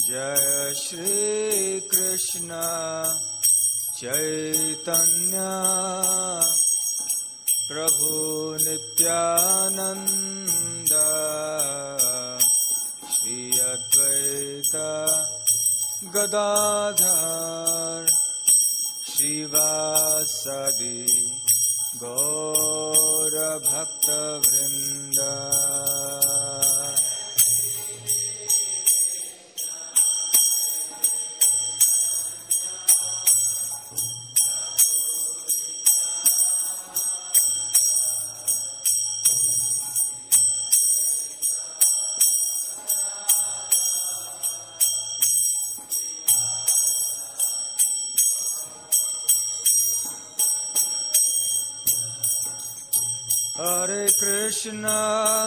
जय श्री कृष्ण चैतन्य प्रभु नित्यानंद श्री अद्वैत गदाधर श्रीवासदि गौर भक्तवृंद। Hare Krishna,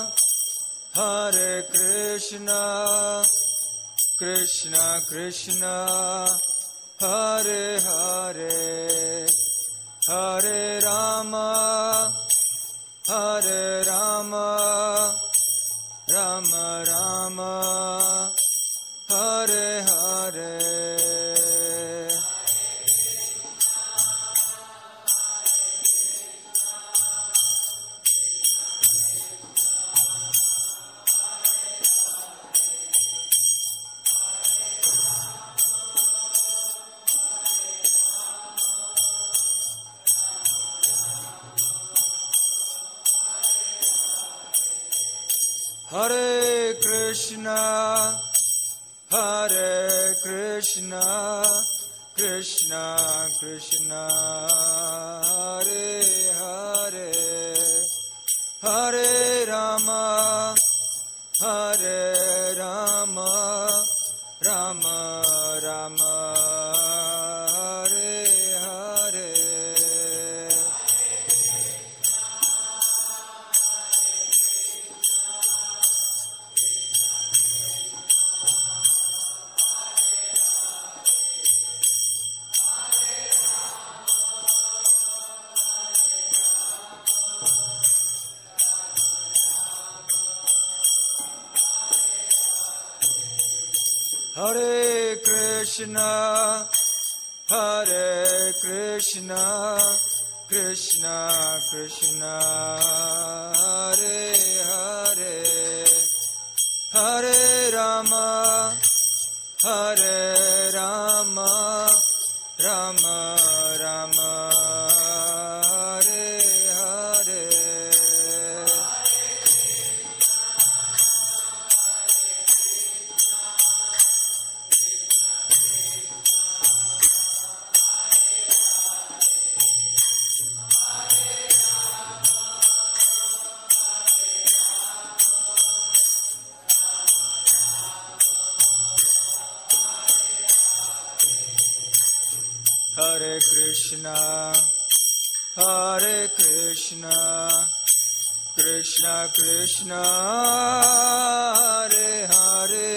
Hare Krishna, Krishna Krishna, Hare Hare, Hare Rama, Hare Rama, Rama Rama, Hare Hare. Hare Krishna, Hare Krishna, Krishna Krishna, Hare Hare, Hare Rama, Hare Rama, Rama Rama, Hare Hare. Hare Krishna, Hare Krishna, Krishna Krishna, Hare Hare, Hare Rama, Hare Rama, Rama Rama, Hare Hare. Hare Krishna, Hare Krishna, Krishna Krishna, Hare Hare,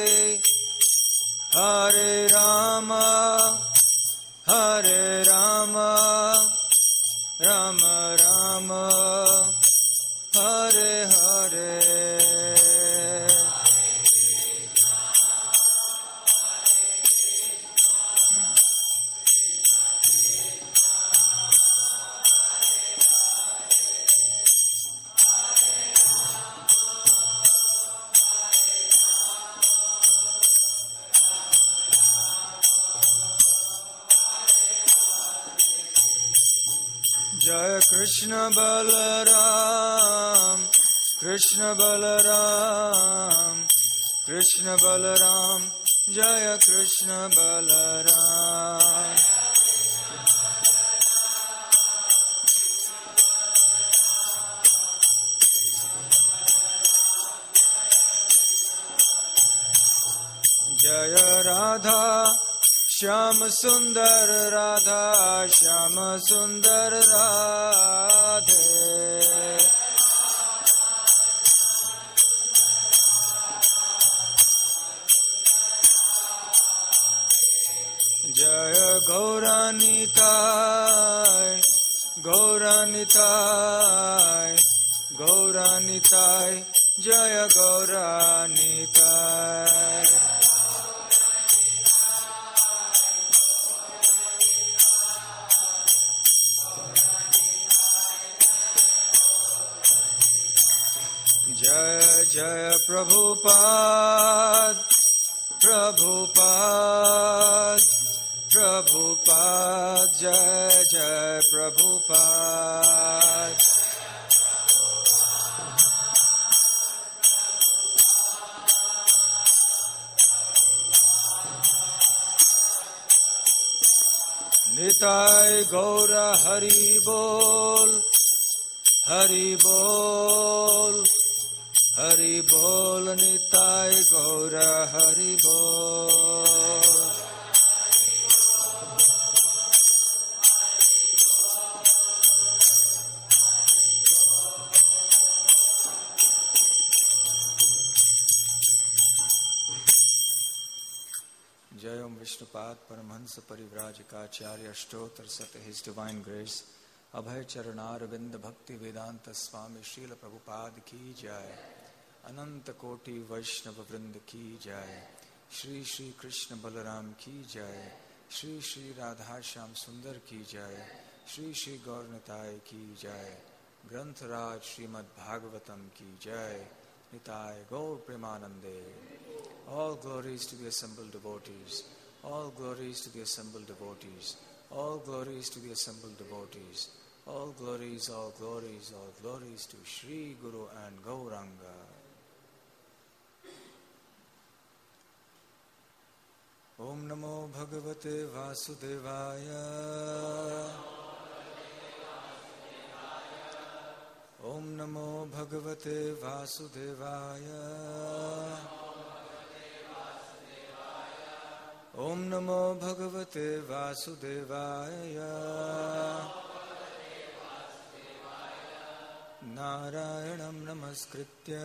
Hare Rama, Hare Rama, Rama Rama, Hare Hare. Jaya Krishna Balaram, Krishna Balaram, Krishna Balaram, Jaya Krishna Balaram. Jaya Radha, Shyam Sundar Radha, Shyam Sundar Radhe. Jaya Gauranitai, Gauranitai, Gauranitai, Jaya Gauranitai. जय प्रभुपाद प्रभुपाद प्रभुपाद जय जय प्रभुपाद निताय गौर हरि बोल हरि बोल हरि बोल निताय गौर हरि बोल जय ओम विष्णुपाद परमहंस परिव्राजकाचार्य अष्टोत्तर सत his divine grace Abhay Charanaravinda Bhakti Vedanta स्वामी श्रील प्रभुपाद की जय अनंत कोटि वैष्णव वृंद की जय श्री श्री कृष्ण बलराम की जय श्री श्री राधा श्याम सुंदर की जय श्री श्री गौरनिताय की जय ग्रंथराज श्रीमद् भागवतम की जय निताय गौर प्रेमानंदे All glories to the assembled devotees. All glories to the assembled devotees. All glories to the assembled devotees. All glories, all glories, all glories to Shri Guru and Gauranga. Om Namo Bhagavate Vasudevaya. Om Namo Bhagavate Vasudevaya. Om Namo Bhagavate Vasudevaya. Narayanam Namaskritya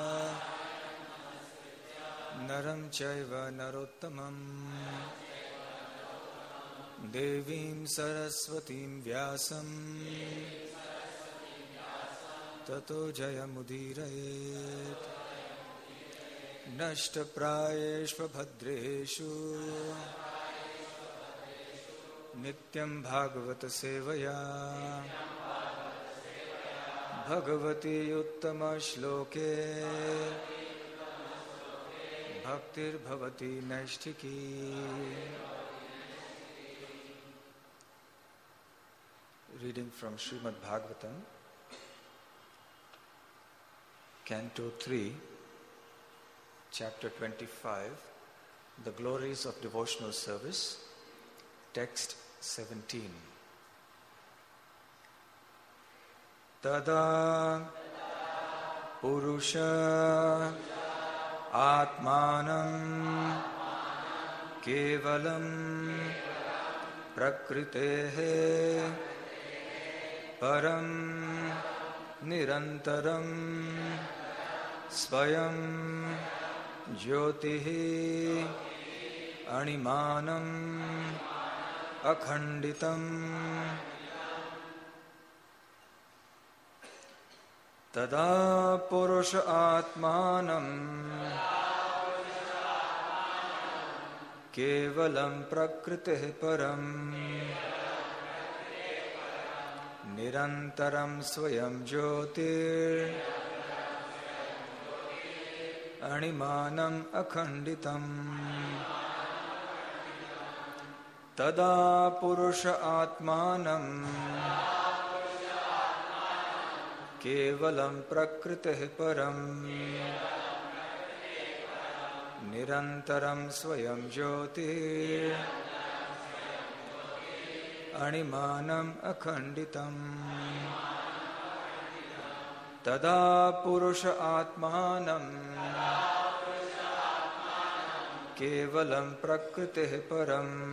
Naram Chaiva Narottamam Devim Saraswatim Vyasam Tato Jayamudirayet नष्टप्रायेष्व भद्रेषु नित्यं भागवत सेवया भगवती उत्तम श्लोके भक्तिर्भवति नैष्ठिकी Reading from Srimad Bhagavatam, Canto 3, Chapter 25, The Glories of Devotional Service, Text 17. Tada Purusha Atmanam Kevalam Prakritehe Param Nirantaram Svayam Jyotihi Animanam Akhanditam Tada Purusha Atmanam Kevalam Prakriti Param Nirantaram Swayam Jyotir Animanam Akhanditam Tada Purusha Atmanam Kevalam Prakriti Param Nirantaram Swayam Jyoti Animanam Akhanditam Tada Purusha Atmanam Kevalam Prakriti Param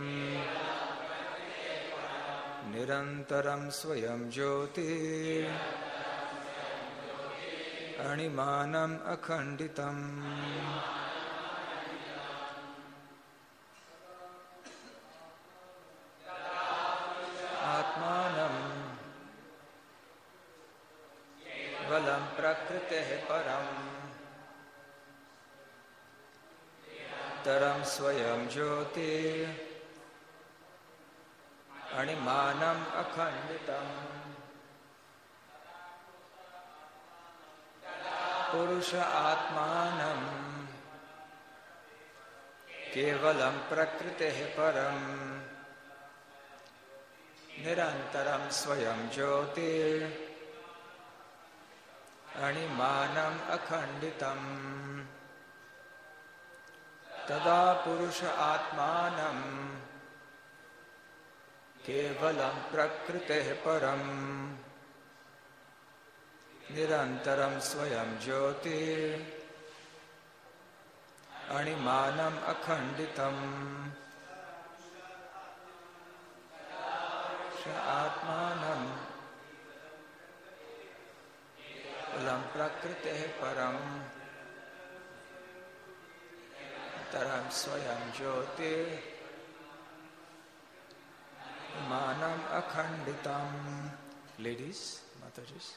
Nirantaram Swayam Jyoti Animanam Akhanditam Atmanam Valam Prakriti Param Taram Swayam Jyoti Animanam Akhanditam purusha atmanam kevalam prakritehi param nirantaram swayam jyotir animanam akhanditam tada purusha atmanam kevalam prakritehi param nirantaram swayam jyotir animanam akhanditam atmanam kevalam prakritehi param nirantaram swayam jyotir animanam akhanditam. Ladies, Matajis.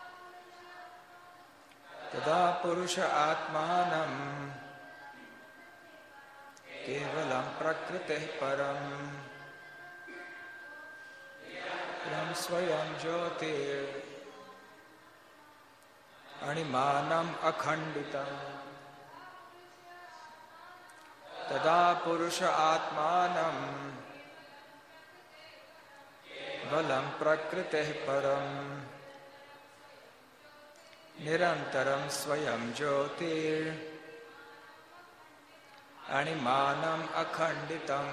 Tada purusha atmanam kevalam prakritehi param ram swayam jyotir animanam akhanditam. Tada purusha atmanam kevalam prakritehi param nirantaram swayam jyotir animanam akhanditam.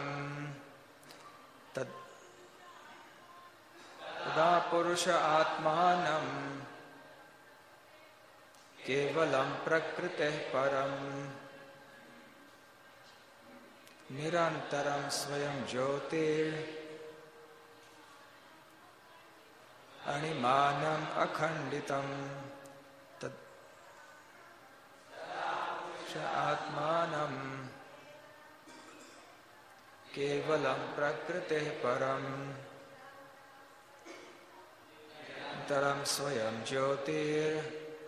Tada purusha atmanam kevalam prakritehi param nirantaram swayam jyotir animanam akhanditam. atmanam kevalam prakritehi param taram swayam jyotir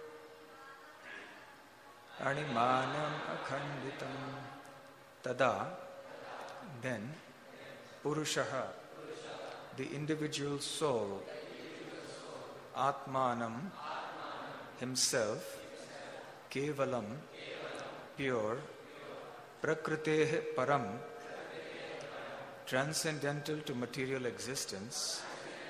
animanam akhanditam. Tada, then, purushaha, the individual soul, atmanam, himself, kevalam, pure, prakritehi param, transcendental to material existence,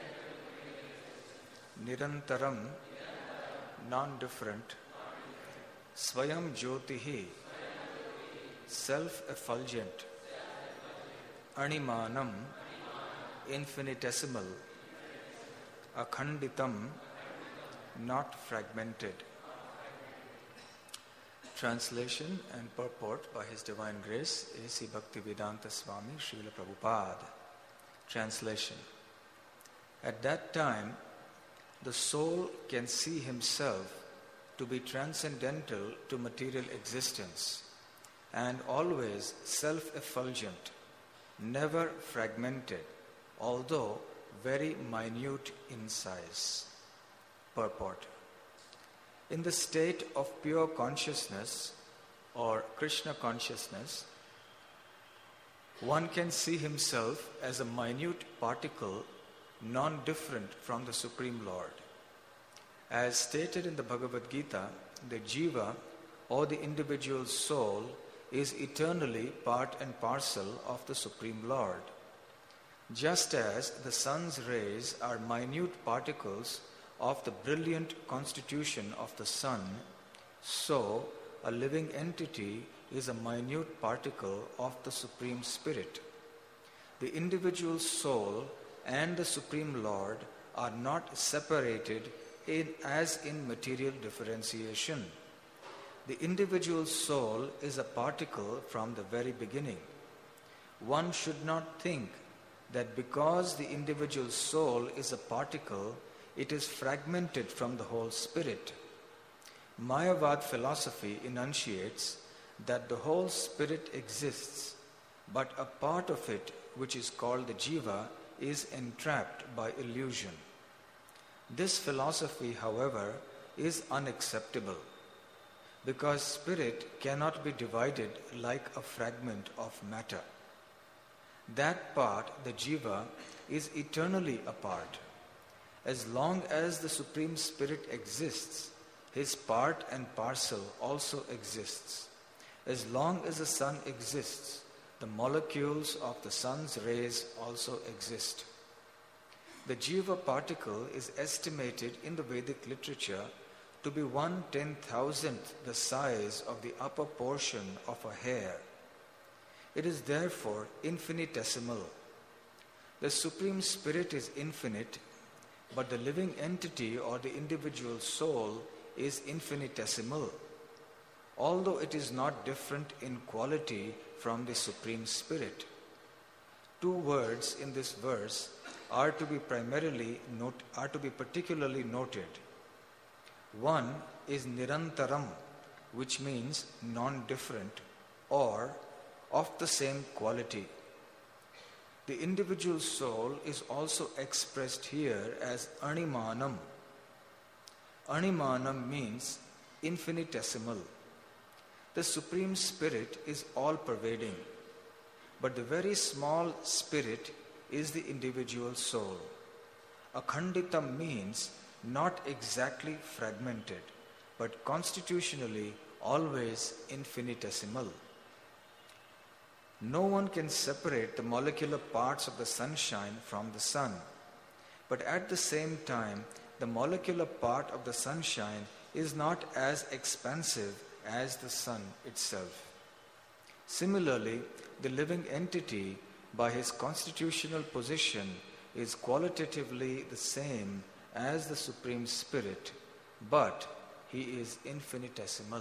nirantaram, non-different, swayam jyotihi, self-effulgent, animanam, infinitesimal, akhanditam, not fragmented. Translation and purport by His Divine Grace A.C. Bhaktivedanta Swami Srila Prabhupada. Translation. At that time, the soul can see himself to be transcendental to material existence and always self-effulgent, never fragmented, although very minute in size. Purport. In the state of pure consciousness or Krishna consciousness, one can see himself as a minute particle non-different from the Supreme Lord. As stated in the Bhagavad Gita, the jiva or the individual soul is eternally part and parcel of the Supreme Lord. Just as the sun's rays are minute particles of the brilliant constitution of the sun, so a living entity is a minute particle of the Supreme Spirit. The individual soul and the Supreme Lord are not separated as in material differentiation. The individual soul is a particle from the very beginning. One should not think that because the individual soul is a particle, it is fragmented from the whole spirit. Mayavad philosophy enunciates that the whole spirit exists, but a part of it, which is called the jiva, is entrapped by illusion. This philosophy, however, is unacceptable, because spirit cannot be divided like a fragment of matter. That part, the jiva, is eternally apart. As long as the Supreme Spirit exists, his part and parcel also exists. As long as the sun exists, the molecules of the sun's rays also exist. The Jiva particle is estimated in the Vedic literature to be 1/10,000th the size of the upper portion of a hair. It is therefore infinitesimal. The Supreme Spirit is infinite, but the living entity or the individual soul is infinitesimal, although it is not different in quality from the Supreme Spirit. Two words in this verse are to be particularly noted. One is nirantaram, which means non-different or of the same quality. The individual soul is also expressed here as animanam. Animanam means infinitesimal. The Supreme Spirit is all-pervading, but the very small spirit is the individual soul. Akhanditam means not exactly fragmented, but constitutionally always infinitesimal. No one can separate the molecular parts of the sunshine from the sun, but at the same time, the molecular part of the sunshine is not as expansive as the sun itself. Similarly, the living entity, by his constitutional position, is qualitatively the same as the Supreme Spirit, but he is infinitesimal.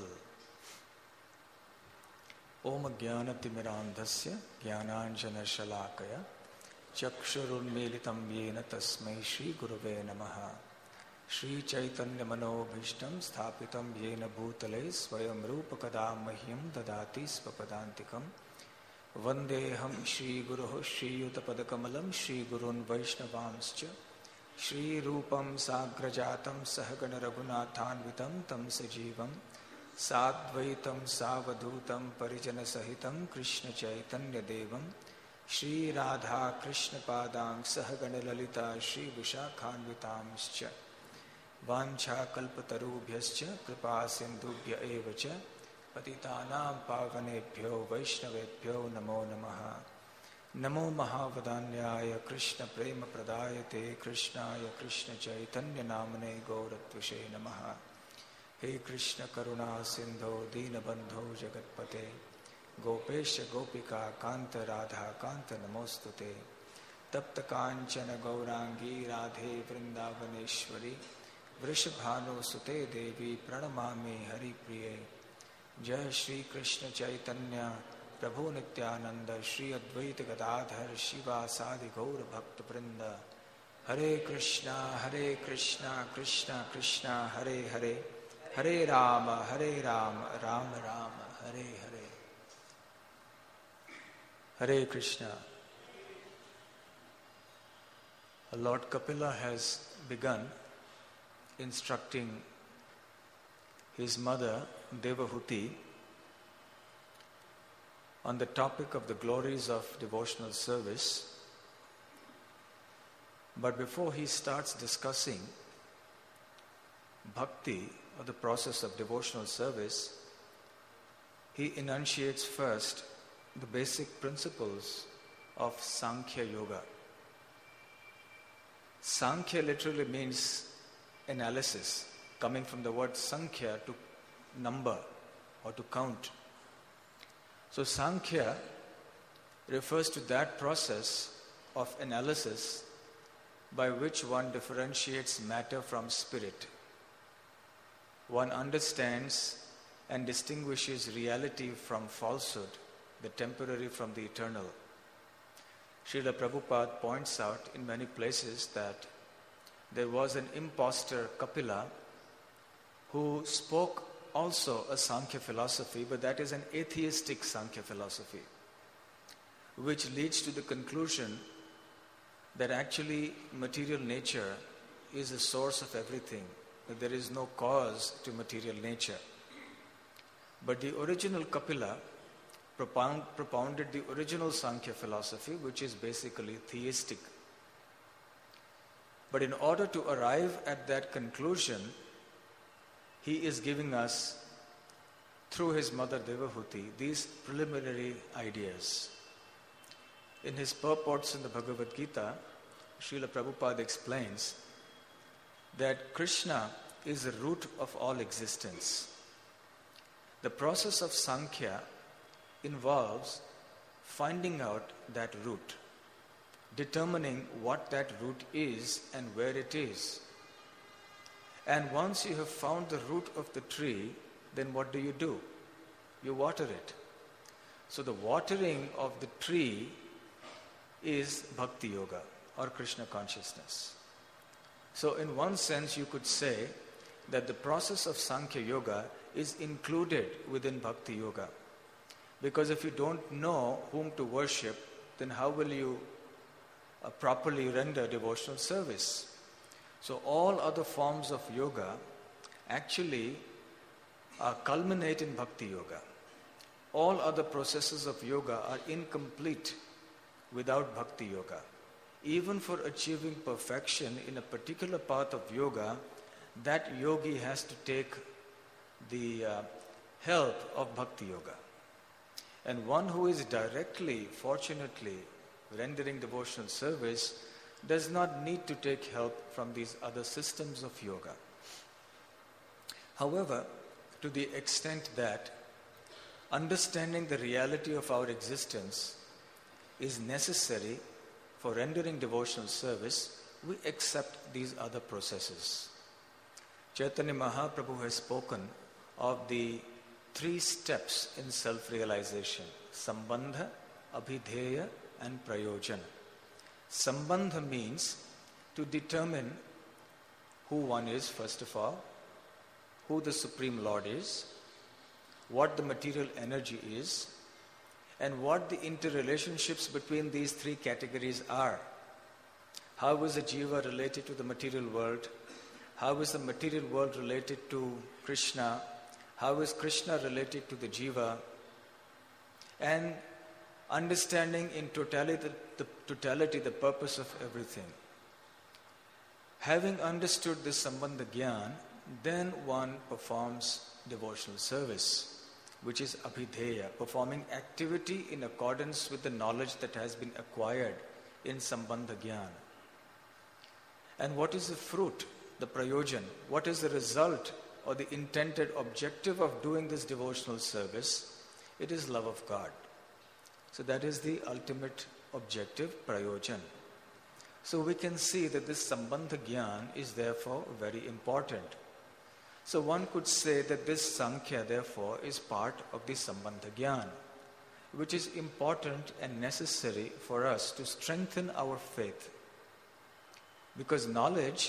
Om Jnanatimirandhasya Jnananjana-shalakaya Chakshurunmilitam Yena Tasmai Shri Gurave Namaha. Shri Chaitanya Manobhishtam Sthapitam Yena Bhutale Swayam Rupakada Mahyam Dadati Svapadantikam Vandeham Shri Guruh Shri Yutapadakamalam Shri Gurun Vaishnavamscha Shri Rupam Sagrajatam Sahagana Raghunathanvitam Tam Sajivam Sadvaitam Savadutam Parijana Sahitam Krishna Chaitanya Devam Shri Radha Krishna Padang Sahagana Lalita Shri Vishakhanvitamscha Vancha Kalpatarubhyascha Kripa Sindhubhya Evacha Patitanam Pavanebhyo Vaishnavebhyo Namo Namaha. Namo Mahavadanyaya Krishna Prema Pradayate Krishnaya Krishna Chaitanya Namane Gauratvishe Namaha. He Krishna Karuna Sindho Dinabandho Jagatpate Gopesha Gopika Kanta Radha Kanta Namostute Tapta Kanchana Gaurangi Radhe Vrindavaneshwari Vrishabhanu Sute Devi Pranamami Hari Priye. Jai Shri Krishna Chaitanya Prabhu Nityananda Shri Advaita Gadadhar Shiva Sadi Gaura Bhakta Vrinda. Hare Krishna Krishna Krishna Hare Hare Hare Rama Rama Rama Hare Hare. Hare Krishna. Lord Kapila has begun instructing his mother Devahuti on the topic of the glories of devotional service. But before he starts discussing bhakti, or the process of devotional service, he enunciates first the basic principles of Sankhya Yoga. Sankhya literally means analysis, coming from the word Sankhya, to number or to count. So Sankhya refers to that process of analysis by which one differentiates matter from spirit. One understands and distinguishes reality from falsehood, the temporary from the eternal. Srila Prabhupada points out in many places that there was an impostor, Kapila, who spoke also a Sankhya philosophy, but that is an atheistic Sankhya philosophy, which leads to the conclusion that actually material nature is the source of everything, that there is no cause to material nature. But the original Kapila propounded the original Sankhya philosophy, which is basically theistic. But in order to arrive at that conclusion, he is giving us, through his mother Devahuti, these preliminary ideas. In his purports in the Bhagavad Gita, Srila Prabhupada explains that Krishna is the root of all existence. The process of Sankhya involves finding out that root, determining what that root is and where it is. And once you have found the root of the tree, then what do? You water it. So the watering of the tree is Bhakti Yoga or Krishna consciousness. So in one sense you could say that the process of Sankhya Yoga is included within Bhakti Yoga. Because if you don't know whom to worship, then how will you properly render devotional service? So all other forms of yoga actually culminate in Bhakti Yoga. All other processes of yoga are incomplete without Bhakti Yoga. Even for achieving perfection in a particular path of yoga, that yogi has to take the help of Bhakti Yoga. And one who is directly, fortunately, rendering devotional service does not need to take help from these other systems of yoga. However, to the extent that understanding the reality of our existence is necessary for rendering devotional service, we accept these other processes. Chaitanya Mahaprabhu has spoken of the 3 steps in self-realization: Sambandha, Abhidheya and Prayojana. Sambandha means to determine who one is, first of all, who the Supreme Lord is, what the material energy is, and what the interrelationships between these 3 categories are. How is the jiva related to the material world? How is the material world related to Krishna? How is Krishna related to the jiva? And understanding in totality the purpose of everything. Having understood this Sambandha Gyan, then one performs devotional service, which is Abhidheya, performing activity in accordance with the knowledge that has been acquired in Sambandha Gyan. And what is the fruit, the prayojan? What is the result or the intended objective of doing this devotional service? It is love of God. So that is the ultimate objective, prayojan. So we can see that this Sambandha Gyan is therefore very important. So one could say that this Sankhya therefore is part of the Sambandha Gyan, which is important and necessary for us to strengthen our faith. Because knowledge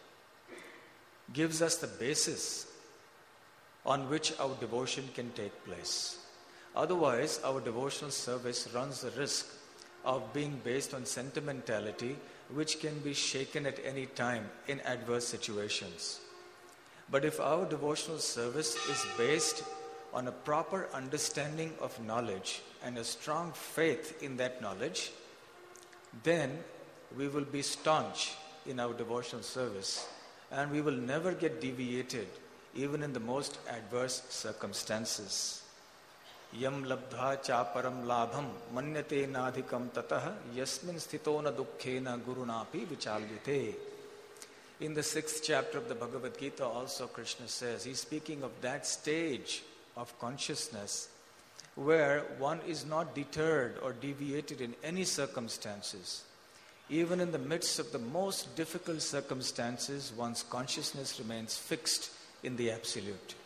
gives us the basis on which our devotion can take place. Otherwise, our devotional service runs the risk of being based on sentimentality, which can be shaken at any time in adverse situations. But if our devotional service is based on a proper understanding of knowledge and a strong faith in that knowledge, then we will be staunch in our devotional service and we will never get deviated even in the most adverse circumstances. Yam labdha chaparam labham manyate nadhikam tatah yasmin sthito na dukkhena gurunapi vichalvite. In the 6th chapter of the Bhagavad Gita also Krishna says, he's speaking of that stage of consciousness where one is not deterred or deviated in any circumstances. Even in the midst of the most difficult circumstances, one's consciousness remains fixed in the Absolute.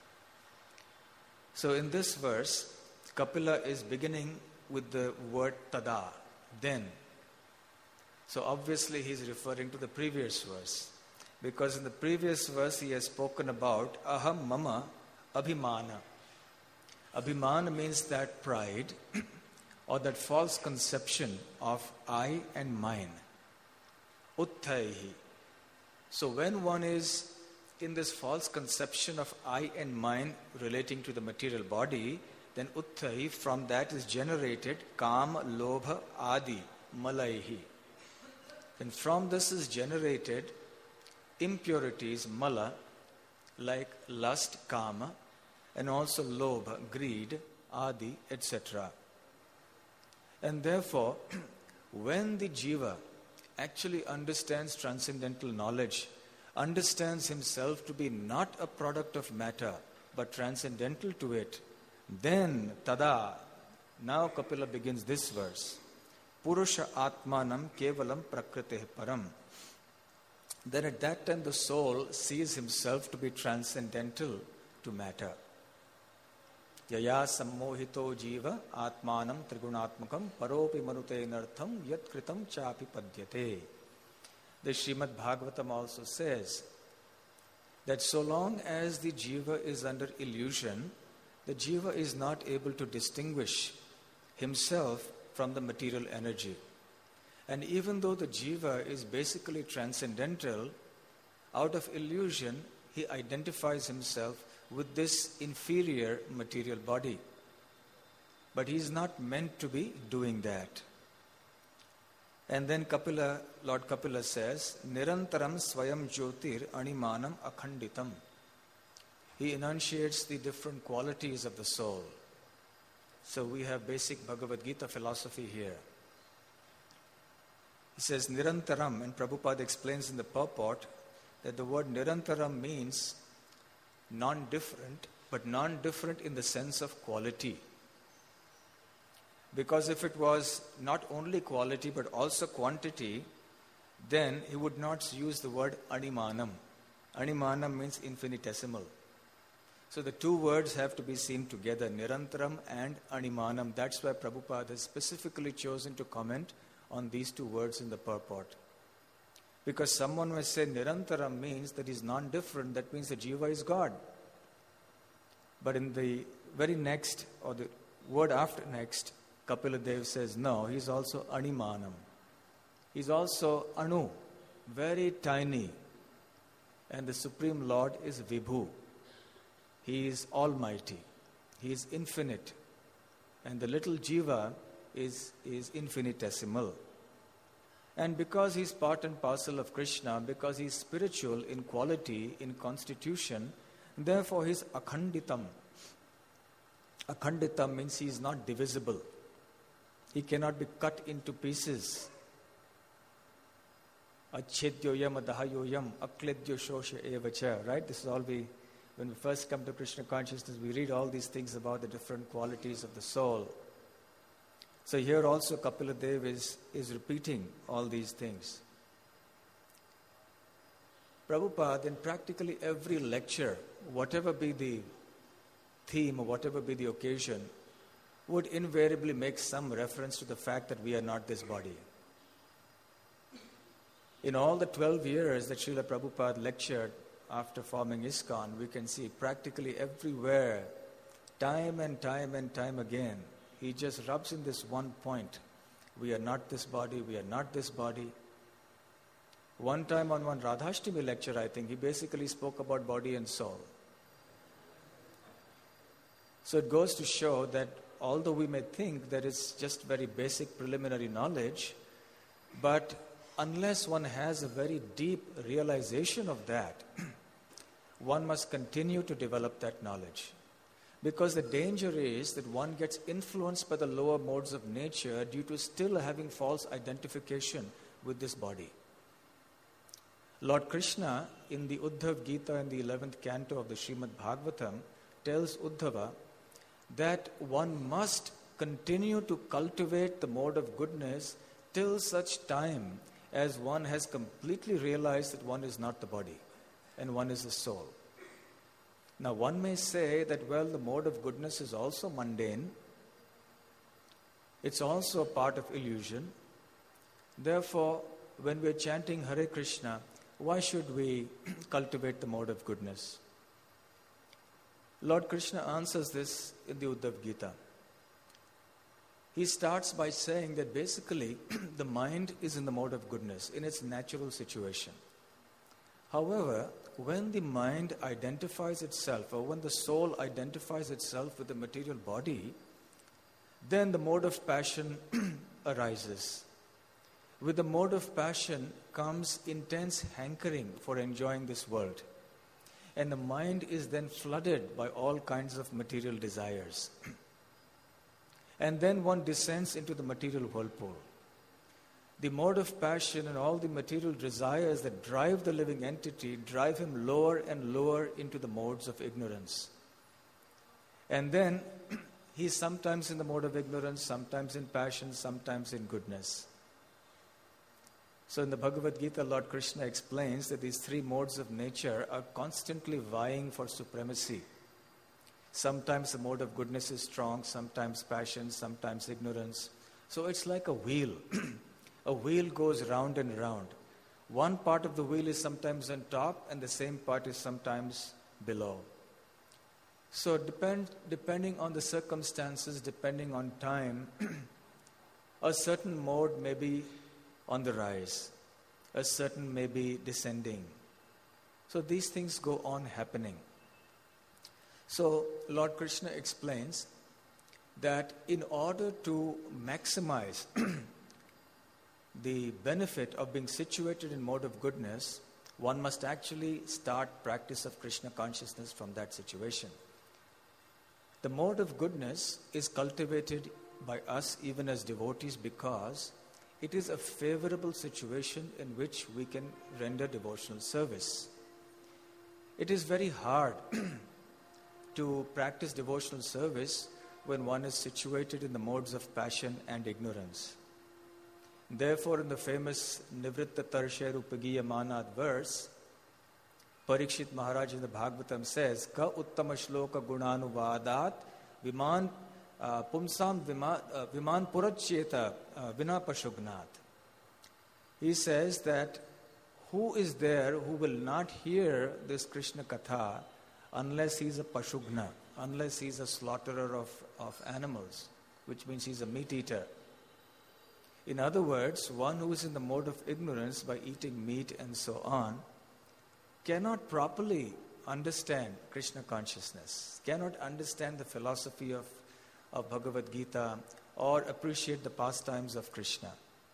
So in this verse, Kapila is beginning with the word tada, then. So obviously he is referring to the previous verse. Because in the previous verse he has spoken about aham mama abhimana. Abhimana means that pride or that false conception of I and mine. Uttaihi. So when one is in this false conception of I and mine relating to the material body, then uttaihi, from that is generated kama, lobha, adi, malaihi. And from this is generated impurities, mala, like lust, kama, and also lobha, greed, adi, etc. And therefore, when the jiva actually understands transcendental knowledge, understands himself to be not a product of matter, but transcendental to it, then tada, now Kapila begins this verse, Purusha Atmanam Kevalam Prakriti Param. Then at that time the soul sees himself to be transcendental to matter. Yaya sammohito jiva atmanam trigunatmakam paropi manute nartham yat kritam chapi padyate. The Srimad Bhagavatam also says that so long as the jiva is under illusion, the jiva is not able to distinguish himself from the material energy. And even though the jiva is basically transcendental, out of illusion, he identifies himself with this inferior material body. But he is not meant to be doing that. And then Lord Kapila says, Nirantaram Swayam Jyotir Animanam Akhanditam. He enunciates the different qualities of the soul. So we have basic Bhagavad Gita philosophy here. He says Nirantaram, and Prabhupada explains in the purport that the word Nirantaram means non-different, but non-different in the sense of quality. Because if it was not only quality but also quantity, then he would not use the word Animanam. Animanam means infinitesimal. So the two words have to be seen together, Nirantaram and Animanam. That's why Prabhupada has specifically chosen to comment on these two words in the purport. Because someone may say Nirantaram means that he's non-different, that means the jiva is God. But in the very next, or the word after next, Kapila Dev says, no, he's also Animanam. He's also Anu, very tiny. And the Supreme Lord is Vibhu. He is almighty. He is infinite. And the little jiva is infinitesimal. And because he's part and parcel of Krishna, because he's spiritual in quality, in constitution, therefore he's akhanditam. Akhanditam means he is not divisible. He cannot be cut into pieces. Achedyoyam adahayoyam akledyo shosha evacha. Right? This is all when we first come to Krishna consciousness, we read all these things about the different qualities of the soul. So here also Kapila Dev is repeating all these things. Prabhupada, in practically every lecture, whatever be the theme or whatever be the occasion, would invariably make some reference to the fact that we are not this body. In all the 12 years that Srila Prabhupada lectured after forming ISKCON, we can see practically everywhere, time and time and time again, he just rubs in this one point. We are not this body, we are not this body. One time on one Radhashtami lecture, I think, he basically spoke about body and soul. So it goes to show that although we may think that it's just very basic preliminary knowledge, but unless one has a very deep realization of that, one must continue to develop that knowledge. Because the danger is that one gets influenced by the lower modes of nature due to still having false identification with this body. Lord Krishna, in the Uddhav Gita in the 11th canto of the Srimad Bhagavatam, tells Uddhava that one must continue to cultivate the mode of goodness till such time as one has completely realized that one is not the body and one is the soul. Now one may say that, well, the mode of goodness is also mundane. It's also a part of illusion. Therefore, when we're chanting Hare Krishna, why should we cultivate the mode of goodness? Lord Krishna answers this in the Uddhav Gita. He starts by saying that basically the mind is in the mode of goodness, in its natural situation. However, when the mind identifies itself, or when the soul identifies itself with the material body, then the mode of passion arises. With the mode of passion comes intense hankering for enjoying this world. and the mind is then flooded by all kinds of material desires. And then one descends into the material whirlpool. The mode of passion and all the material desires that drive the living entity drive him lower and lower into the modes of ignorance. And then he's sometimes in the mode of ignorance, sometimes in passion, sometimes in goodness. So in the Bhagavad Gita, Lord Krishna explains that these three modes of nature are constantly vying for supremacy. Sometimes the mode of goodness is strong, sometimes passion, sometimes ignorance. So it's like a wheel. A wheel goes round and round. One part of the wheel is sometimes on top and the same part is sometimes below. So depending on the circumstances, depending on time, a certain mode may be on the rise, a certain may be descending. So these things go on happening. So Lord Krishna explains that in order to maximize the benefit of being situated in mode of goodness, one must actually start practice of Krishna consciousness from that situation. The mode of goodness is cultivated by us even as devotees because it is a favorable situation in which we can render devotional service. It is very hard to practice devotional service when one is situated in the modes of passion and ignorance. Therefore, in the famous Nivritta Tarshe Rupagiya Manad verse, Parikshit Maharaj in the Bhagavatam says, Ka uttama shloka gunanuvadat viman pumsam viman purachyeta vina pashugnat. He says that who is there who will not hear this Krishna Katha unless he is a pashugna, unless he is a slaughterer of animals, which means he is a meat eater. In other words, one who is in the mode of ignorance by eating meat and so on cannot properly understand Krishna consciousness, cannot understand the philosophy of Bhagavad Gita or appreciate the pastimes of Krishna.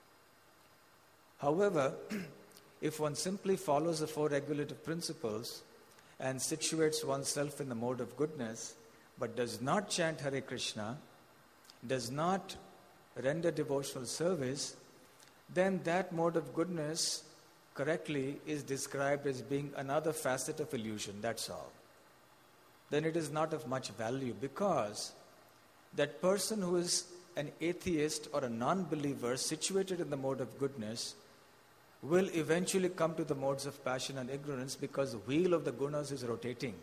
However, if one simply follows the four regulative principles and situates oneself in the mode of goodness, but does not chant Hare Krishna, does not render devotional service, then that mode of goodness correctly is described as being another facet of illusion, that's all. Then it is not of much value because that person who is an atheist or a non-believer situated in the mode of goodness will eventually come to the modes of passion and ignorance because the wheel of the gunas is rotating.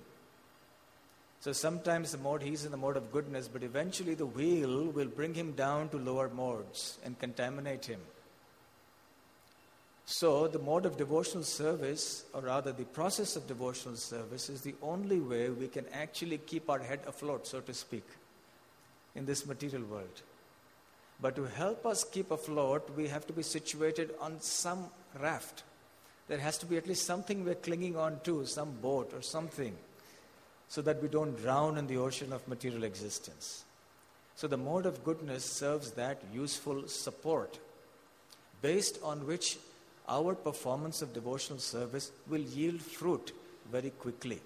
So sometimes he's in the mode of goodness, but eventually the wheel will bring him down to lower modes and contaminate him. So the mode of devotional service, or rather the process of devotional service, is the only way we can actually keep our head afloat, so to speak, in this material world. But to help us keep afloat, we have to be situated on some raft. There has to be at least something we're clinging on to, some boat or something, so that we don't drown in the ocean of material existence. So the mode of goodness serves that useful support, based on which our performance of devotional service will yield fruit very quickly.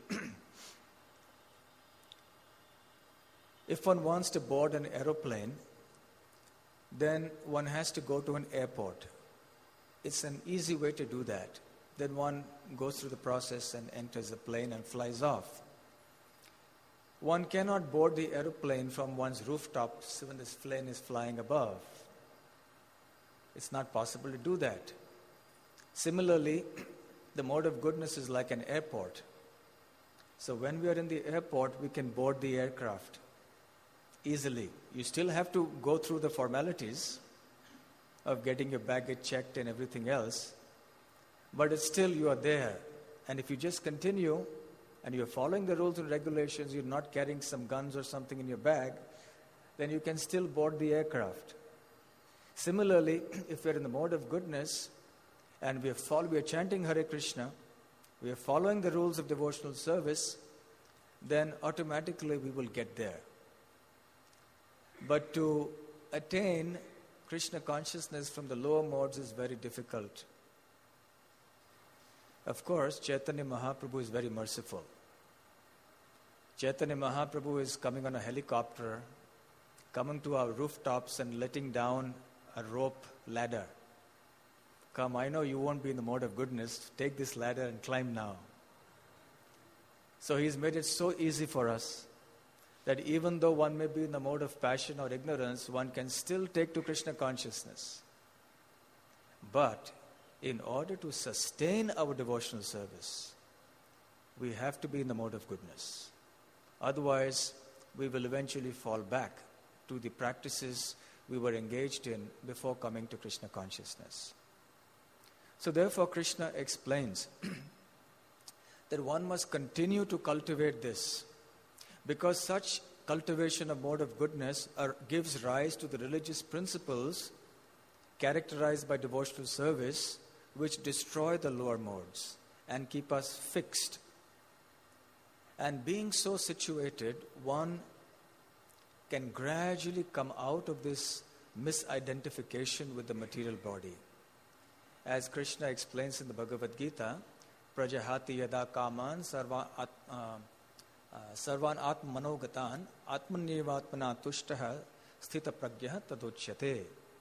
If one wants to board an aeroplane, then one has to go to an airport. It's an easy way to do that. Then one goes through the process and enters the plane and flies off. One cannot board the aeroplane from one's rooftops when this plane is flying above. It's not possible to do that. Similarly, the mode of goodness is like an airport. So when we are in the airport, we can board the aircraft easily. You still have to go through the formalities of getting your baggage checked and everything else, but it's still you are there. And if you just continue and you're following the rules and regulations, you're not carrying some guns or something in your bag, then you can still board the aircraft. Similarly, if we're in the mode of goodness and we are chanting Hare Krishna, we are following the rules of devotional service, then automatically we will get there. But to attain Krishna consciousness from the lower modes is very difficult. Of course, Chaitanya Mahaprabhu is very merciful. Chaitanya Mahaprabhu is coming on a helicopter, coming to our rooftops and letting down a rope ladder. Come, I know you won't be in the mode of goodness. Take this ladder and climb now. So he's made it so easy for us that even though one may be in the mode of passion or ignorance, one can still take to Krishna consciousness. But in order to sustain our devotional service, we have to be in the mode of goodness. Otherwise, we will eventually fall back to the practices we were engaged in before coming to Krishna consciousness. So therefore, Krishna explains that one must continue to cultivate this, because such cultivation of mode of goodness gives rise to the religious principles characterized by devotional service, which destroy the lower modes and keep us fixed. And being so situated, one can gradually come out of this misidentification with the material body. As Krishna explains in the Bhagavad Gita, Prajahati yada kaman sarvan atmanogatan atmanirvatmana tushtaha sthita pragyaha tadochyate.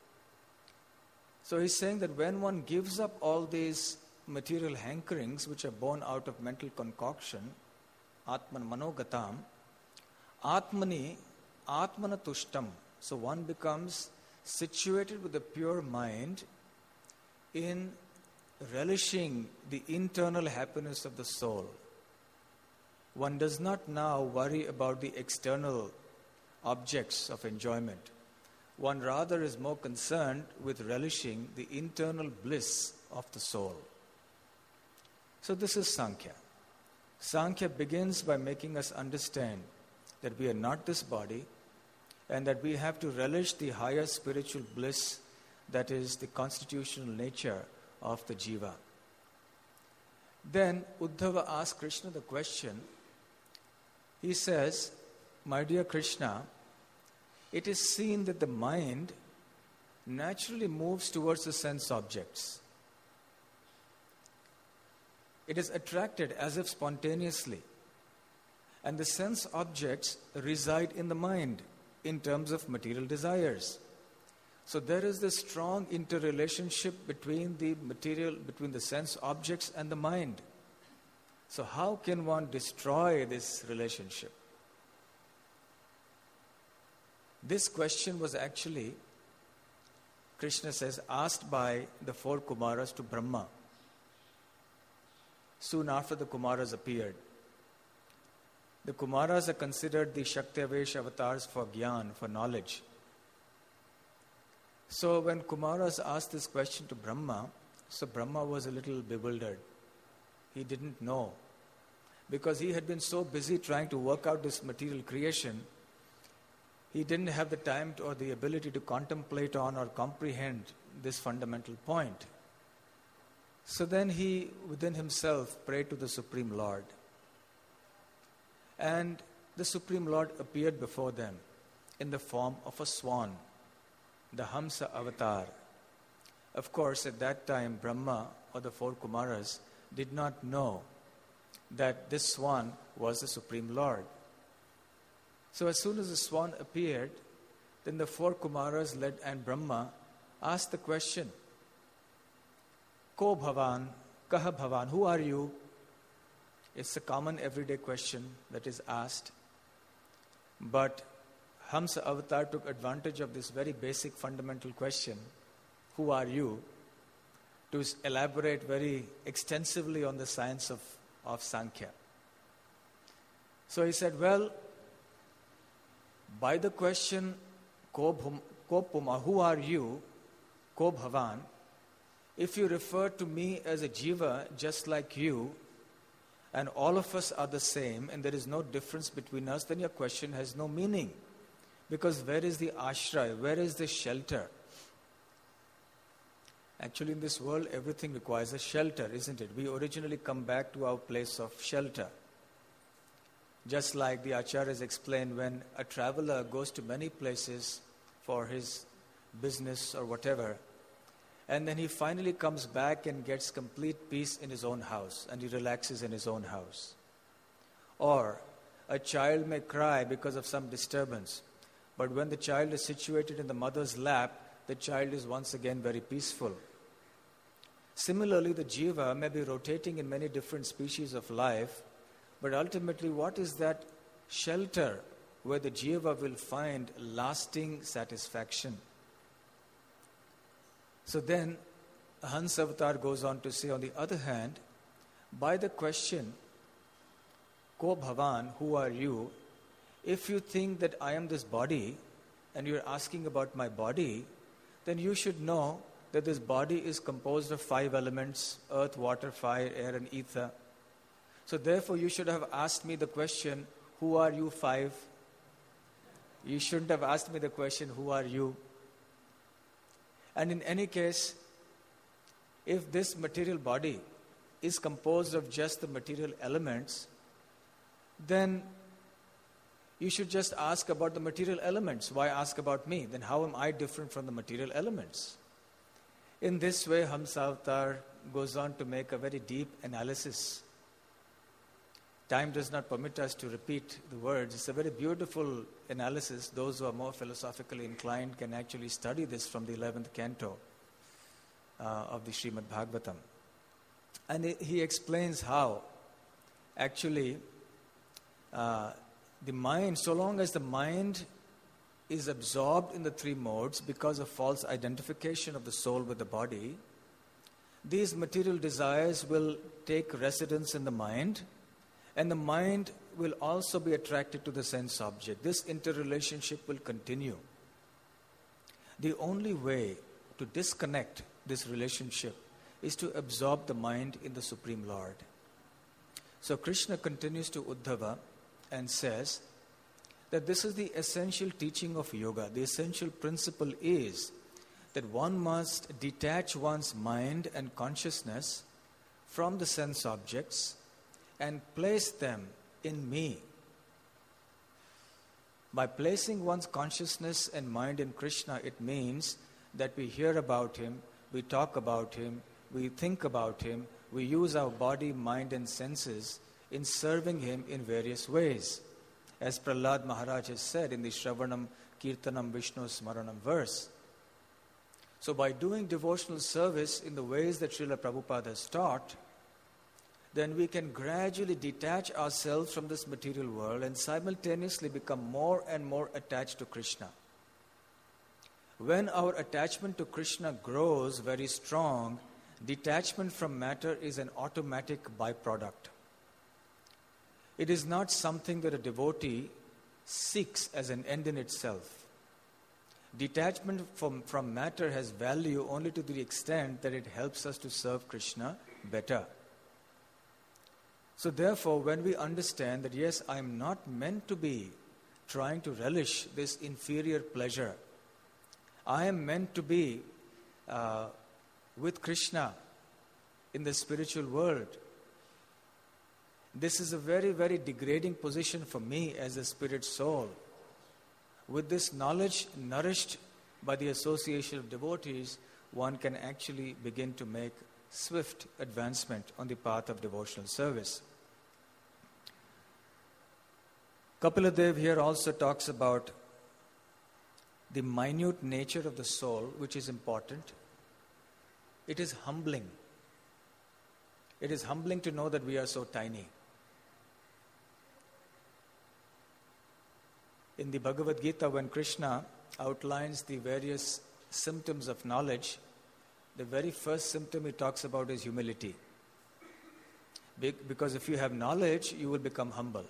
So he's saying that when one gives up all these material hankerings which are born out of mental concoction, atman manogatam, atmani atmana tushtam. So one becomes situated with a pure mind in relishing the internal happiness of the soul. One does not now worry about the external objects of enjoyment. One rather is more concerned with relishing the internal bliss of the soul. So this is Sankhya. Sankhya begins by making us understand that we are not this body and that we have to relish the higher spiritual bliss that is the constitutional nature of the jiva. Then Uddhava asks Krishna the question. He says, my dear Krishna, it is seen that the mind naturally moves towards the sense objects. It is attracted as if spontaneously. And the sense objects reside in the mind in terms of material desires. So there is this strong interrelationship between the sense objects and the mind. So how can one destroy this relationship? This question was actually, Krishna says, asked by the 4 Kumaras to Brahma. Soon after the Kumaras appeared. The Kumaras are considered the Shakti-Avesh avatars for Gyan, for knowledge. So when Kumaras asked this question to Brahma, so Brahma was a little bewildered. He didn't know. Because he had been so busy trying to work out this material creation, he didn't have the time or the ability to contemplate on or comprehend this fundamental point. So then he, within himself, prayed to the Supreme Lord. And the Supreme Lord appeared before them in the form of a swan, the Hamsa avatar. Of course, at that time, Brahma or the 4 Kumaras did not know that this swan was the Supreme Lord. So as soon as the swan appeared, then the 4 Kumaras led and Brahma asked the question, Ko Bhavan, Kaha Bhavan, who are you? It's a common everyday question that is asked. But Hamsa Avatar took advantage of this very basic fundamental question, who are you, to elaborate very extensively on the science of Sankhya. So he said, well, by the question, Ko Puma, who are you, Ko Bhavan, if you refer to me as a jiva just like you, and all of us are the same, and there is no difference between us, then your question has no meaning. Because where is the ashray? Where is the shelter? Actually, in this world, everything requires a shelter, isn't it? We originally come back to our place of shelter. Just like the acharyas explain, when a traveler goes to many places for his business or whatever, and then he finally comes back and gets complete peace in his own house, and he relaxes in his own house. Or a child may cry because of some disturbance. But when the child is situated in the mother's lap, the child is once again very peaceful. Similarly, the jiva may be rotating in many different species of life, but ultimately, what is that shelter where the jiva will find lasting satisfaction? So then, Hans Avatar goes on to say, on the other hand, by the question, Ko Bhavan, who are you? If you think that I am this body, and you're asking about my body, then you should know that this body is composed of 5 elements: earth, water, fire, air, and ether. So therefore, you should have asked me the question, who are you 5? You shouldn't have asked me the question, who are you? And in any case, if this material body is composed of just the material elements, then you should just ask about the material elements. Why ask about me? Then how am I different from the material elements? In this way, Hamsa Avatar goes on to make a very deep analysis. Time does not permit us to repeat the words. It's a very beautiful analysis. Those who are more philosophically inclined can actually study this from the 11th canto of the Srimad Bhagavatam. And he explains how actually the mind, so long as the mind is absorbed in the 3 modes because of false identification of the soul with the body, these material desires will take residence in the mind, and the mind will also be attracted to the sense object. This interrelationship will continue. The only way to disconnect this relationship is to absorb the mind in the Supreme Lord. So Krishna continues to Uddhava and says that this is the essential teaching of yoga. The essential principle is that one must detach one's mind and consciousness from the sense objects and place them in me. By placing one's consciousness and mind in Krishna, it means that we hear about Him, we talk about Him, we think about Him, we use our body, mind and senses in serving Him in various ways. As Prahlad Maharaj has said in the Shravanam Kirtanam Vishnu Smaranam verse. So by doing devotional service in the ways that Srila Prabhupada has taught, then we can gradually detach ourselves from this material world and simultaneously become more and more attached to Krishna. When our attachment to Krishna grows very strong, detachment from matter is an automatic byproduct. It is not something that a devotee seeks as an end in itself. Detachment from matter has value only to the extent that it helps us to serve Krishna better. So therefore, when we understand that yes, I am not meant to be trying to relish this inferior pleasure. I am meant to be with Krishna in the spiritual world. This is a very, very degrading position for me as a spirit soul. With this knowledge nourished by the association of devotees, one can actually begin to make swift advancement on the path of devotional service. Kapila here also talks about the minute nature of the soul, which is important. It is humbling. It is humbling to know that we are so tiny. In the Bhagavad Gita, when Krishna outlines the various symptoms of knowledge, the very first symptom he talks about is humility. Because if you have knowledge, you will become humble.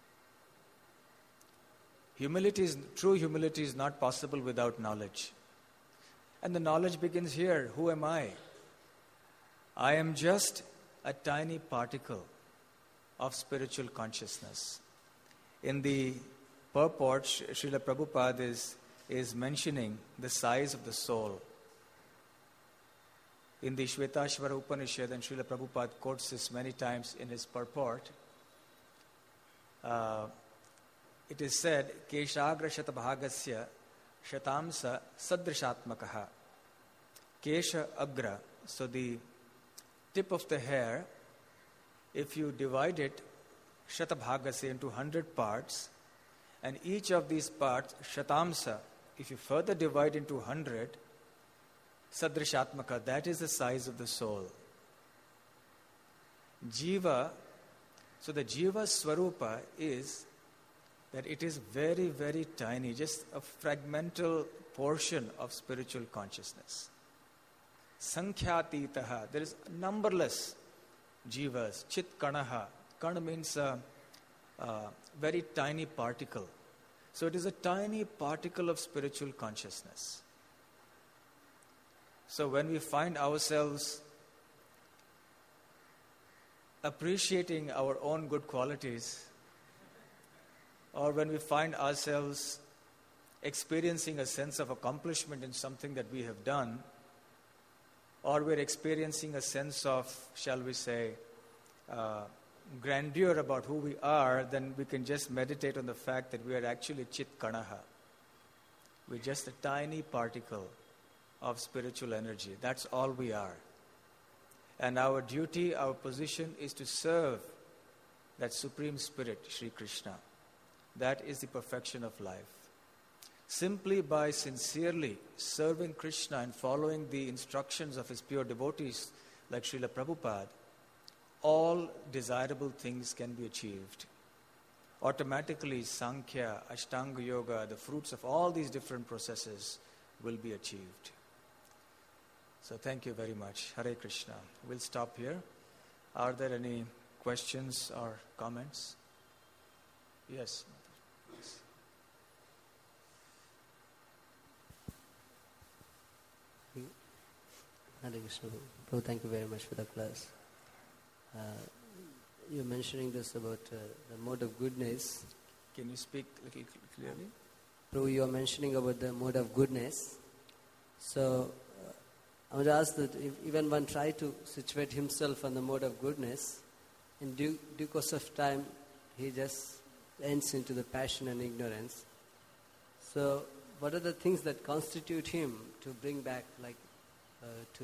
True humility is not possible without knowledge. And the knowledge begins here. Who am I? I am just a tiny particle of spiritual consciousness. In the purport, Srila Prabhupada is mentioning the size of the soul. In the Shvetashvara Upanishad, and Srila Prabhupada quotes this many times in his purport, it is said, Keshagra Shatabhagasya Shatamsa Sadrishatmakaha. Kesha Agra, so the tip of the hair, if you divide it, Shatabhagase, into 100 parts, and each of these parts, Shatamsa, if you further divide into 100, Sadrishatmaka, that is the size of the soul. Jiva, so the Jiva Swarupa is that it is very, very tiny, just a fragmental portion of spiritual consciousness. Sankhyatitaha, there is numberless jivas. Chit kanaha, kana means a very tiny particle. So it is a tiny particle of spiritual consciousness. So when we find ourselves appreciating our own good qualities, or when we find ourselves experiencing a sense of accomplishment in something that we have done, or we're experiencing a sense of, shall we say, grandeur about who we are, then we can just meditate on the fact that we are actually Chit Kanaha. We're just a tiny particle of spiritual energy. That's all we are. And our duty, our position is to serve that Supreme Spirit, Sri Krishna. That is the perfection of life. Simply by sincerely serving Krishna and following the instructions of his pure devotees like Srila Prabhupada, all desirable things can be achieved. Automatically, Sankhya, Ashtanga Yoga, the fruits of all these different processes will be achieved. So thank you very much. Hare Krishna. We'll stop here. Are there any questions or comments? Yes. Hare Krishna. Prabhu, thank you very much for the class. You're mentioning this about the mode of goodness. Can you speak a little clearly? Prabhu, you are mentioning about the mode of goodness. So, I want to ask that if even one try to situate himself on the mode of goodness, in due course of time, he just ends into the passion and ignorance. So, what are the things that constitute him to bring back, like, to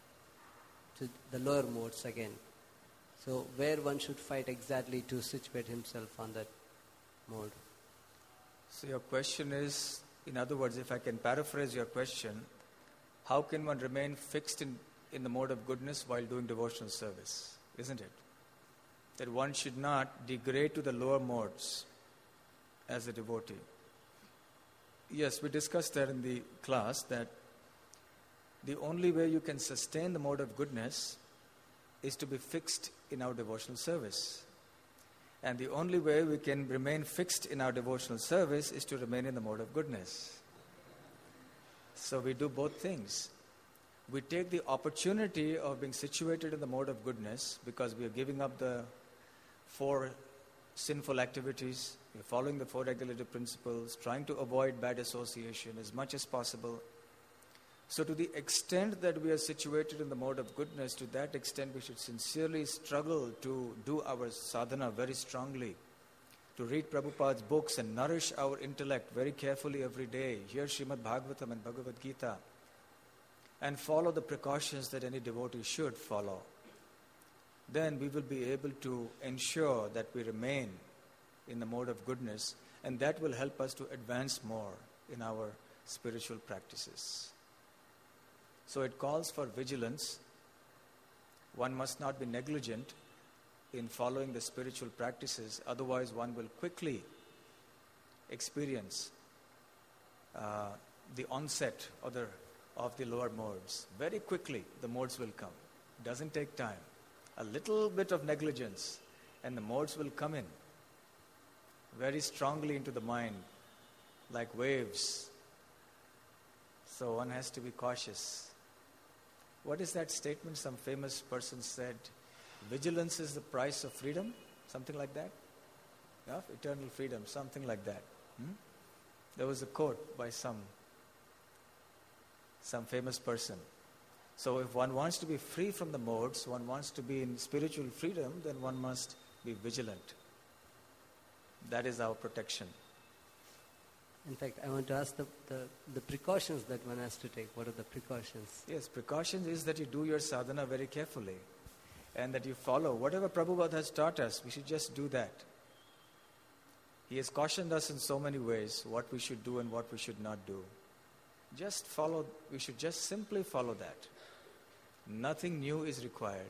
the lower modes again? So, where one should fight exactly to situate himself on that mode? So your question is, in other words, if I can paraphrase your question, how can one remain fixed in the mode of goodness while doing devotional service? Isn't it? That one should not degrade to the lower modes as a devotee. Yes, we discussed that in the class, that the only way you can sustain the mode of goodness is to be fixed in our devotional service. And the only way we can remain fixed in our devotional service is to remain in the mode of goodness. So we do both things. We take the opportunity of being situated in the mode of goodness because we are giving up the 4 sinful activities, we are following the 4 regulative principles, trying to avoid bad association as much as possible. So to the extent that we are situated in the mode of goodness, to that extent we should sincerely struggle to do our sadhana very strongly, to read Prabhupada's books and nourish our intellect very carefully every day, hear Srimad Bhagavatam and Bhagavad Gita, and follow the precautions that any devotee should follow. Then we will be able to ensure that we remain in the mode of goodness, and that will help us to advance more in our spiritual practices. So it calls for vigilance. One must not be negligent in following the spiritual practices, otherwise one will quickly experience the onset of the lower modes. Very quickly the modes will come. It doesn't take time. A little bit of negligence and the modes will come in very strongly into the mind, like waves. So one has to be cautious. What is that statement some famous person said? Vigilance is the price of freedom? Something like that? Yeah, eternal freedom, something like that. There was a quote by some famous person. So if one wants to be free from the modes, one wants to be in spiritual freedom, then one must be vigilant. That is our protection. In fact, I want to ask the precautions that one has to take. What are the precautions? Yes, precautions is that you do your sadhana very carefully and that you follow whatever Prabhupada has taught us. We should just do that. He has cautioned us in so many ways what we should do and what we should not do. We should just simply follow that. Nothing new is required.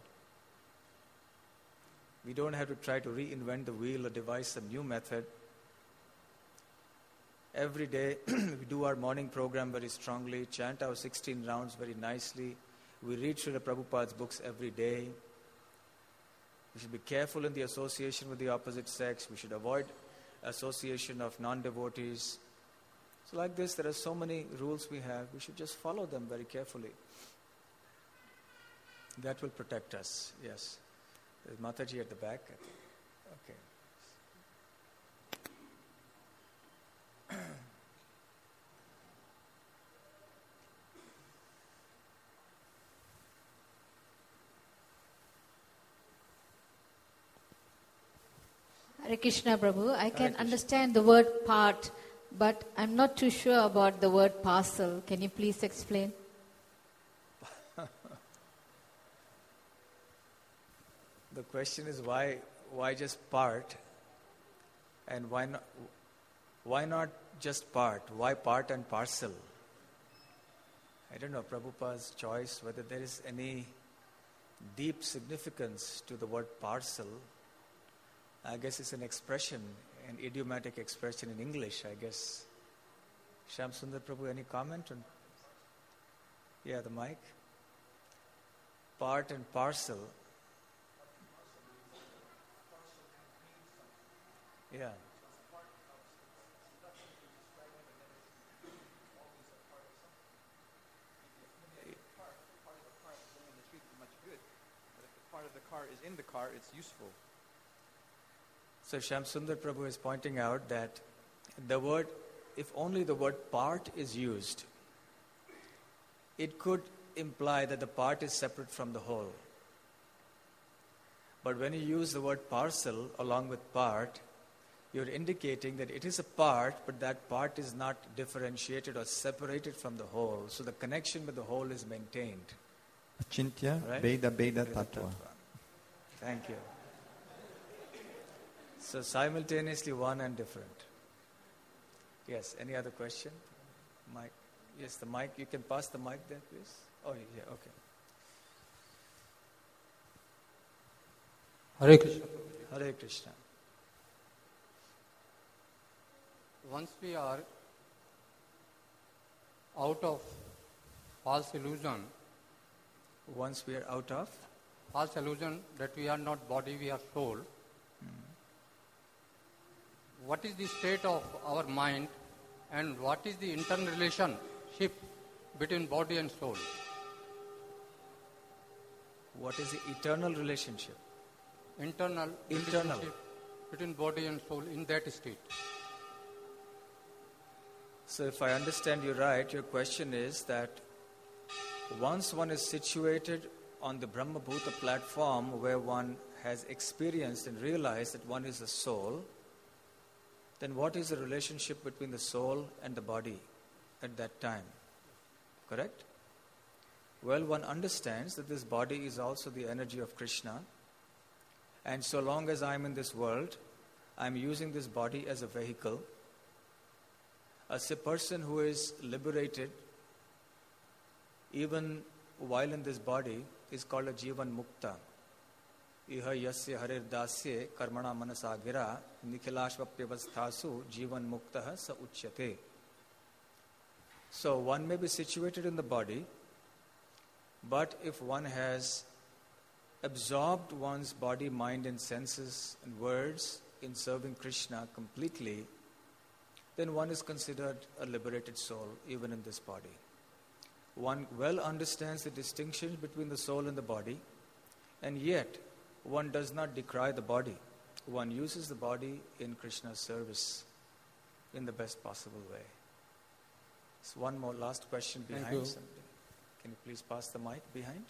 We don't have to try to reinvent the wheel or devise some new method. Every day we do our morning program very strongly, chant our 16 rounds very nicely. We read Srila Prabhupada's books every day. We should be careful in the association with the opposite sex. We should avoid association of non-devotees. So like this, there are so many rules we have. We should just follow them very carefully. That will protect us. Yes. There's Mataji at the back. Okay. Hare Krishna, Prabhu. I can Krishna. understand the word part, but I'm not too sure about the word parcel. Can you please explain? The question is why just part, and why not just part? Why part and parcel? I don't know Prabhupada's choice, whether there is any deep significance to the word parcel. I guess it's an expression, an idiomatic expression in English, I guess. Shyam Sundar Prabhu, any comment on? Yeah, the mic. Part and parcel. Yeah. Part of the car is in the car, it's useful. So Shyam Sundar Prabhu is pointing out that the word, if only the word part is used, it could imply that the part is separate from the whole. But when you use the word parcel along with part, you're indicating that it is a part, but that part is not differentiated or separated from the whole. So the connection with the whole is maintained. Achintya Right? Veda Tattva. Thank you. So simultaneously one and different. Yes, any other question? Mic. Yes, the mic. You can pass the mic there, please. Oh, yeah, okay. Hare Krishna. Hare Krishna. Once we are out of false illusion Once we are out of? false illusion that we are not body, we are soul. What is the state of our mind and what is the internal relationship between body and soul? What is the eternal relationship? Internal relationship between body and soul in that state. So if I understand you right, your question is that once one is situated on the Brahma Bhuta platform where one has experienced and realized that one is a soul, then what is the relationship between the soul and the body at that time? Correct? Well, one understands that this body is also the energy of Krishna, and so long as I am in this world, I am using this body as a vehicle. As a person who is liberated, even while in this body, is called a Jivan Mukta. Iha yasya harir dasye karmana manasa gira nikhilashvapyavasthasu Jivan Muktaha sa uchyate. So one may be situated in the body, but if one has absorbed one's body, mind and senses and words in serving Krishna completely, then one is considered a liberated soul even in this body. One well understands the distinction between the soul and the body, and yet one does not decry the body. One uses the body in Krishna's service in the best possible way. So one more last question behind. Thank you. Can you please pass the mic behind?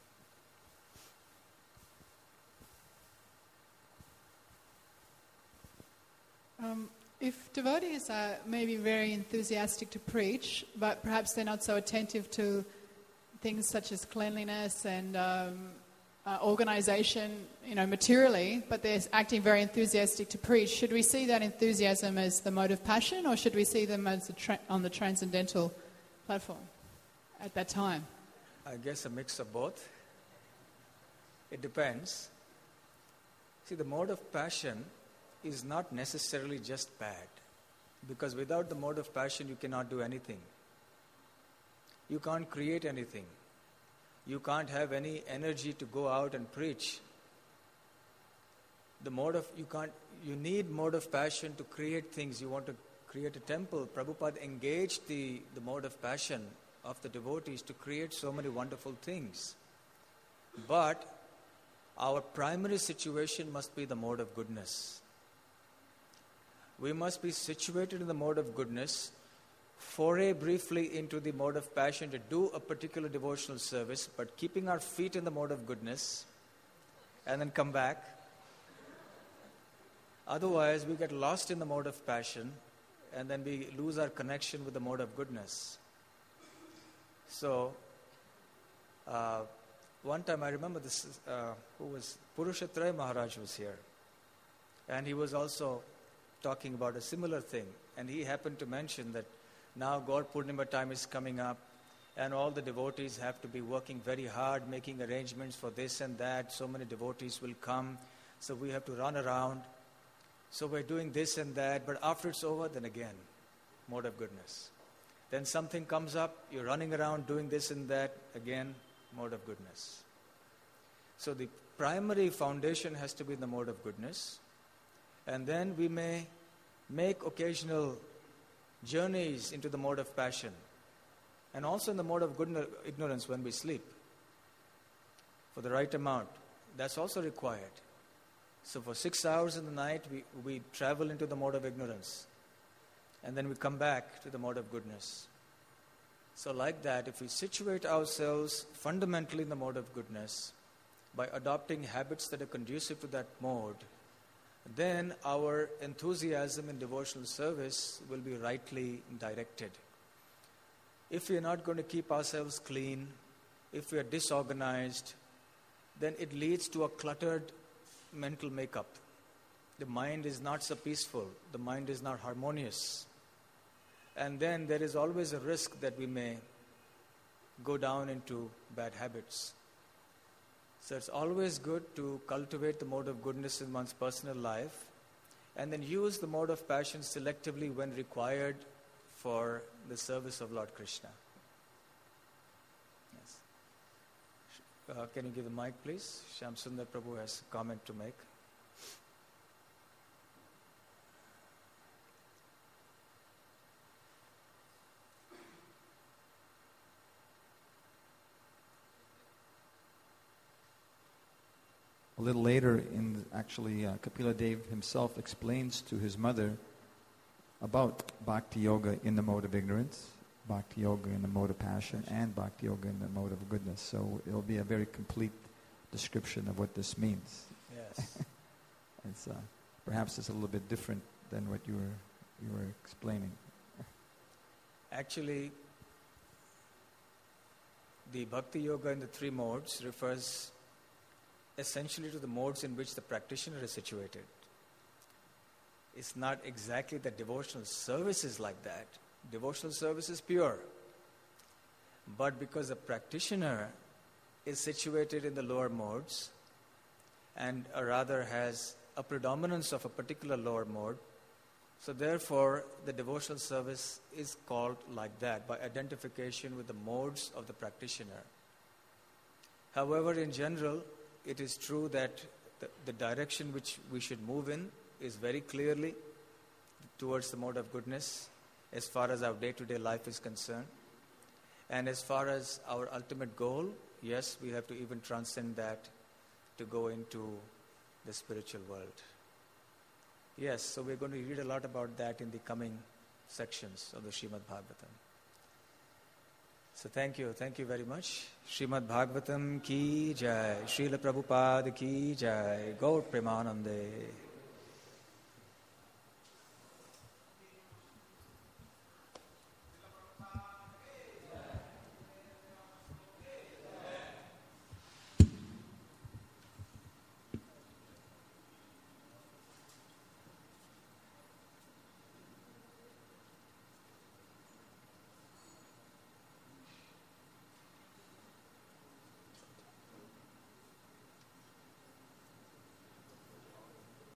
If devotees are maybe very enthusiastic to preach, but perhaps they're not so attentive to things such as cleanliness and organization, materially, but they're acting very enthusiastic to preach. Should we see that enthusiasm as the mode of passion, or should we see them as on the transcendental platform at that time? I guess a mix of both. It depends. See, the mode of passion is not necessarily just bad, because without the mode of passion you cannot do anything. You can't create anything. You can't have any energy to go out and preach. You need mode of passion to create things. You want to create a temple. Prabhupada engaged the mode of passion of the devotees to create so many wonderful things. But our primary situation must be the mode of goodness. We must be situated in the mode of goodness, foray briefly into the mode of passion to do a particular devotional service, but keeping our feet in the mode of goodness, and then come back. Otherwise, we get lost in the mode of passion, and then we lose our connection with the mode of goodness. So, one time I remember Purushatraya Maharaj was here, and he was also talking about a similar thing, and he happened to mention that now Gaur Purnima time is coming up, and all the devotees have to be working very hard, making arrangements for this and that. So many devotees will come, so we have to run around. So we're doing this and that, but after it's over, then again, mode of goodness. Then something comes up, you're running around doing this and that, again, mode of goodness. So the primary foundation has to be in the mode of goodness, and then we may make occasional journeys into the mode of passion, and also in the mode of ignorance when we sleep, for the right amount. That's also required. So for 6 hours in the night, we travel into the mode of ignorance, and then we come back to the mode of goodness. So like that, if we situate ourselves fundamentally in the mode of goodness, by adopting habits that are conducive to that mode, then our enthusiasm in devotional service will be rightly directed. If we are not going to keep ourselves clean, if we are disorganized, then it leads to a cluttered mental makeup. The mind is not so peaceful. The mind is not harmonious. And then there is always a risk that we may go down into bad habits. So it's always good to cultivate the mode of goodness in one's personal life, and then use the mode of passion selectively when required for the service of Lord Krishna. Yes. Can you give the mic, please? Shyam Sundar Prabhu has a comment to make. A little later, Kapila Dev himself explains to his mother about Bhakti Yoga in the mode of ignorance, Bhakti Yoga in the mode of passion, and Bhakti Yoga in the mode of goodness. So it'll be a very complete description of what this means. Yes. Perhaps it's a little bit different than what you were explaining. Actually, the Bhakti Yoga in the three modes refers essentially to the modes in which the practitioner is situated. It's not exactly that devotional service is like that. Devotional service is pure. But because the practitioner is situated in the lower modes, and rather has a predominance of a particular lower mode, so therefore the devotional service is called like that, by identification with the modes of the practitioner. However, in general, it is true that the direction which we should move in is very clearly towards the mode of goodness as far as our day-to-day life is concerned. And as far as our ultimate goal, yes, we have to even transcend that to go into the spiritual world. Yes, so we're going to read a lot about that in the coming sections of the Srimad Bhagavatam. So thank you very much. Srimad Bhagavatam ki jai, Srila Prabhupada ki jai, Gaur Premanande.